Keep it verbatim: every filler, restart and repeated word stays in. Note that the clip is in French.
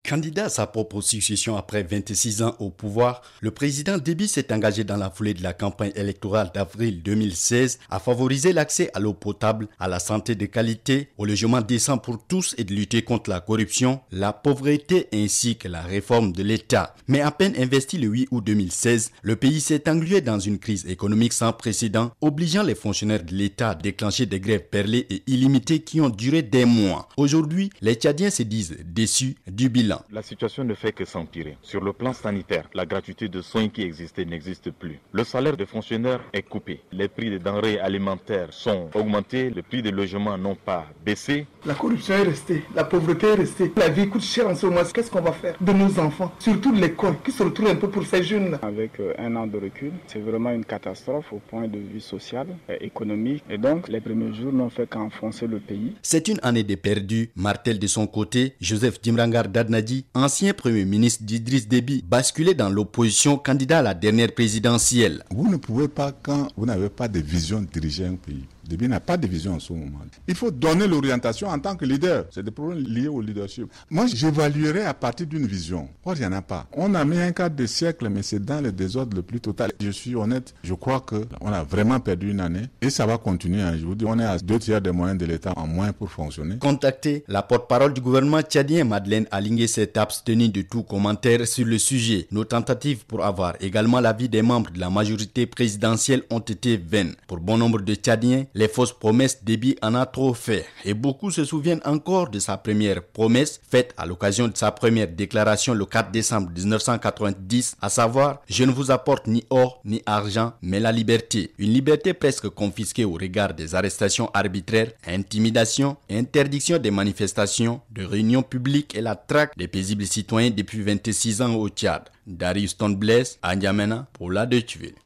Candidat à sa propre succession après vingt-six ans au pouvoir, le président Déby s'est engagé dans la foulée de la campagne électorale d'avril deux mille seize à favoriser l'accès à l'eau potable, à la santé de qualité, au logement décent pour tous et de lutter contre la corruption, la pauvreté ainsi que la réforme de l'État. Mais à peine investi le huit août deux mille seize, le pays s'est englué dans une crise économique sans précédent, obligeant les fonctionnaires de l'État à déclencher des grèves perlées et illimitées qui ont duré des mois. Aujourd'hui, les Tchadiens se disent déçus du bilan. La situation ne fait que s'empirer. Sur le plan sanitaire, la gratuité de soins qui existait n'existe plus. Le salaire des fonctionnaires est coupé. Les prix des denrées alimentaires sont augmentés. Les prix des logements n'ont pas baissé. La corruption est restée. La pauvreté est restée. La vie coûte cher en ce moment. Qu'est-ce qu'on va faire de nos enfants? Surtout l'école qui se retrouve un peu pour ces jeunes. Avec euh, un an de recul, c'est vraiment une catastrophe au point de vue social et économique. Et donc, les premiers jours n'ont fait qu'enfoncer le pays. C'est une année de perdu, martèle de son côté Joseph Dimrangar Dadnadi, ancien premier ministre d'Idriss Déby, basculé dans l'opposition, candidat à la dernière présidentielle. Vous ne pouvez pas, quand vous n'avez pas de vision, diriger un pays. Déby n'a pas de vision en ce moment. Il faut donner l'orientation en tant que leader. C'est des problèmes liés au leadership. Moi, j'évaluerai à partir d'une vision. Or, il n'y en a pas. On a mis un cadre de siècle, mais c'est dans le désordre le plus total. Je suis honnête, je crois qu'on a vraiment perdu une année et ça va continuer. Je vous dis, on est à deux tiers des moyens de l'État en moins pour fonctionner. Contacté, la porte-parole du gouvernement tchadien, Madeleine Alingé, s'est abstenue de tout commentaire sur le sujet. Nos tentatives pour avoir également l'avis des membres de la majorité présidentielle ont été vaines. Pour bon nombre de Tchadiens, les fausses promesses, Déby en a trop fait. Et beaucoup se souviennent encore de sa première promesse faite à l'occasion de sa première déclaration le quatre décembre dix-neuf cent quatre-vingt-dix, à savoir « Je ne vous apporte ni or ni argent, mais la liberté ». Une liberté presque confisquée au regard des arrestations arbitraires, intimidations, interdiction des manifestations, de réunions publiques et la traque des paisibles citoyens depuis vingt-six ans au Tchad. Darius Tonbless, à N'Djamena, pour la Deutsche Welle.